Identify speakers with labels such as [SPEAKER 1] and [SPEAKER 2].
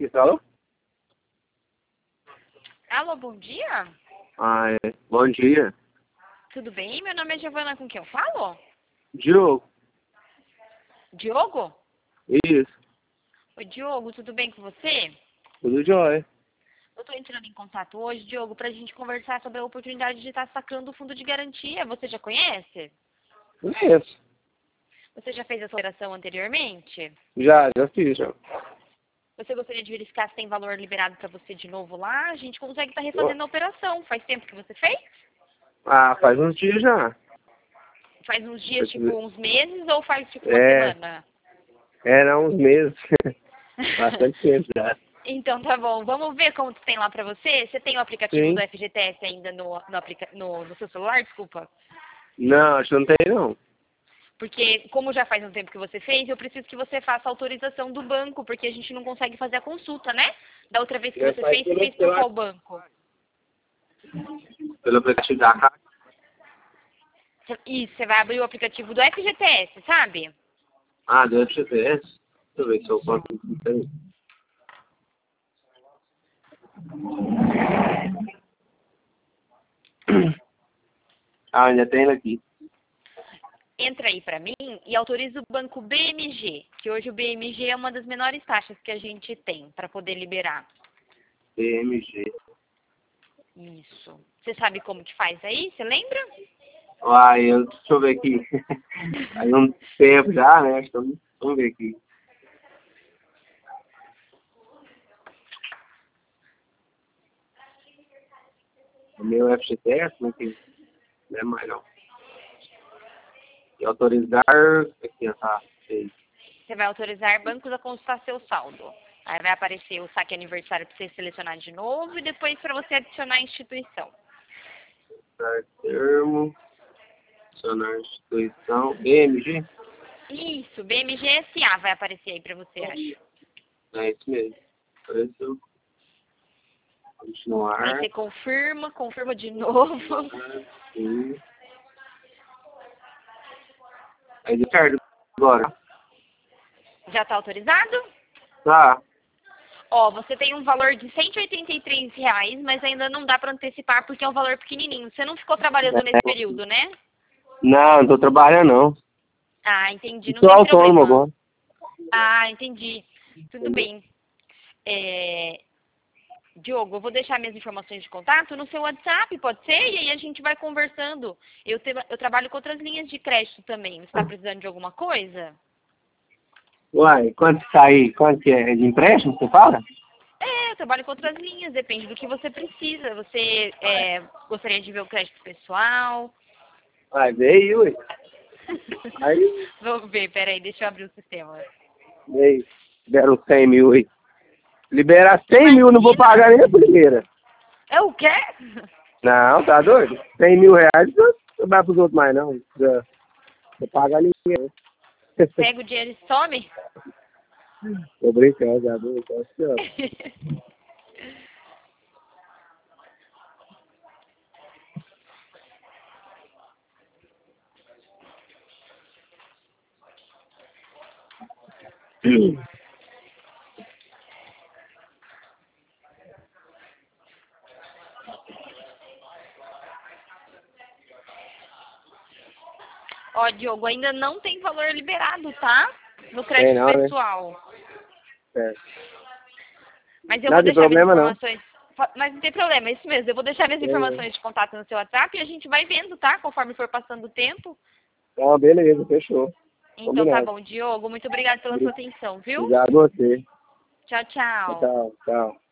[SPEAKER 1] falou?
[SPEAKER 2] Alô, bom dia?
[SPEAKER 1] Ah, é. Bom dia.
[SPEAKER 2] Tudo bem? Meu nome é Giovana, com quem eu falo?
[SPEAKER 1] Diogo.
[SPEAKER 2] Diogo?
[SPEAKER 1] Isso.
[SPEAKER 2] Oi, Diogo, tudo bem com você?
[SPEAKER 1] Tudo jóia.
[SPEAKER 2] Eu estou entrando em contato hoje, Diogo, para a gente conversar sobre a oportunidade de estar sacando o fundo de garantia. Você já conhece?
[SPEAKER 1] Conheço.
[SPEAKER 2] Você já fez essa operação anteriormente?
[SPEAKER 1] Já fiz, já.
[SPEAKER 2] Você gostaria de verificar se tem valor liberado para você de novo lá? A gente consegue estar refazendo a operação. Faz tempo que você fez?
[SPEAKER 1] Ah, faz uns dias já.
[SPEAKER 2] Faz uns dias, tipo uns meses, ou faz tipo uma
[SPEAKER 1] É,
[SPEAKER 2] semana?
[SPEAKER 1] era uns meses. Bastante tempo já.
[SPEAKER 2] Então tá bom, vamos ver como tem lá pra você. Você tem o aplicativo do
[SPEAKER 1] Sim.
[SPEAKER 2] FGTS ainda no seu celular, desculpa?
[SPEAKER 1] Não, acho que não tem não.
[SPEAKER 2] Porque como já faz um tempo que você fez, eu preciso que você faça a autorização do banco, porque a gente não consegue fazer a consulta, né? Da outra vez que
[SPEAKER 1] Já
[SPEAKER 2] você
[SPEAKER 1] faz
[SPEAKER 2] fez, você fez por qual banco?
[SPEAKER 1] pelo aplicativo da Caixa.
[SPEAKER 2] Isso, você vai abrir o aplicativo do FGTS, sabe?
[SPEAKER 1] Ah, do FGTS. Deixa eu ver se eu posso. Peraí. Ah, ainda tem ele aqui.
[SPEAKER 2] Entra aí pra mim e autoriza o banco BMG, que hoje o BMG é uma das menores taxas que a gente tem para poder liberar.
[SPEAKER 1] PMG.
[SPEAKER 2] Isso. Você sabe como que faz aí? Você lembra?
[SPEAKER 1] Deixa eu ver aqui. Faz um tempo já, né? Vamos ver aqui. O meu FGTS, não tem. Não é mais não. E autorizar. Aqui, ó, tá. Sei.
[SPEAKER 2] Você vai autorizar bancos a consultar seu saldo. Aí vai aparecer o saque aniversário para você selecionar de novo e depois para você adicionar a instituição.
[SPEAKER 1] Dar termo. Adicionar instituição. BMG?
[SPEAKER 2] Isso, BMGSA vai aparecer aí para você, acho.
[SPEAKER 1] É isso mesmo. Apareceu.
[SPEAKER 2] Aí
[SPEAKER 1] Continuar.
[SPEAKER 2] você confirma de novo.
[SPEAKER 1] Sim. Aí de tarde agora.
[SPEAKER 2] Já está autorizado?
[SPEAKER 1] Tá.
[SPEAKER 2] Ó, você tem um valor de R$ 183, mas ainda não dá para antecipar porque é um valor pequenininho. Você não ficou trabalhando nesse período, né?
[SPEAKER 1] Não tô trabalhando não.
[SPEAKER 2] Ah, entendi, não
[SPEAKER 1] Sou
[SPEAKER 2] tem
[SPEAKER 1] autônomo
[SPEAKER 2] problema.
[SPEAKER 1] agora.
[SPEAKER 2] Ah, entendi. Tudo bem. Diogo, eu vou deixar minhas informações de contato no seu WhatsApp, pode ser? E aí a gente vai conversando. Eu trabalho com outras linhas de crédito também. Você está precisando de alguma coisa?
[SPEAKER 1] Uai, quanto que tá aí? Quanto que é? De empréstimo, você fala?
[SPEAKER 2] Eu trabalho com outras linhas, depende do que você precisa. Você gostaria de ver o crédito pessoal?
[SPEAKER 1] Vai, veio, ué. Aí,
[SPEAKER 2] Vamos ver, peraí, deixa eu abrir o sistema.
[SPEAKER 1] veio. Deram 100 mil aí. Liberar 100 mil, não vou
[SPEAKER 2] Imagina!
[SPEAKER 1] pagar nem a primeira.
[SPEAKER 2] É o quê?
[SPEAKER 1] Não, tá doido? 100 mil reais, não dá pros outros mais não. Não pagar ninguém.
[SPEAKER 2] Pega o dinheiro e some?
[SPEAKER 1] Tô brincando, já doido. Tô assim, ó.
[SPEAKER 2] Ó, Diogo, ainda não tem valor liberado, tá? No
[SPEAKER 1] Tem
[SPEAKER 2] crédito
[SPEAKER 1] não, né?
[SPEAKER 2] pessoal.
[SPEAKER 1] Certo.
[SPEAKER 2] Mas eu
[SPEAKER 1] Não
[SPEAKER 2] vou
[SPEAKER 1] tem
[SPEAKER 2] deixar minhas
[SPEAKER 1] problema não.
[SPEAKER 2] informações. Mas não tem problema, é isso mesmo. Eu vou deixar minhas
[SPEAKER 1] Beleza.
[SPEAKER 2] informações de contato no seu WhatsApp e a gente vai vendo, tá? Conforme for passando o tempo.
[SPEAKER 1] Então, beleza, fechou.
[SPEAKER 2] Então tá
[SPEAKER 1] Combinado.
[SPEAKER 2] bom, Diogo. Muito obrigada pela sua atenção, viu?
[SPEAKER 1] Obrigado a você.
[SPEAKER 2] Tchau, tchau.
[SPEAKER 1] Tchau, tchau.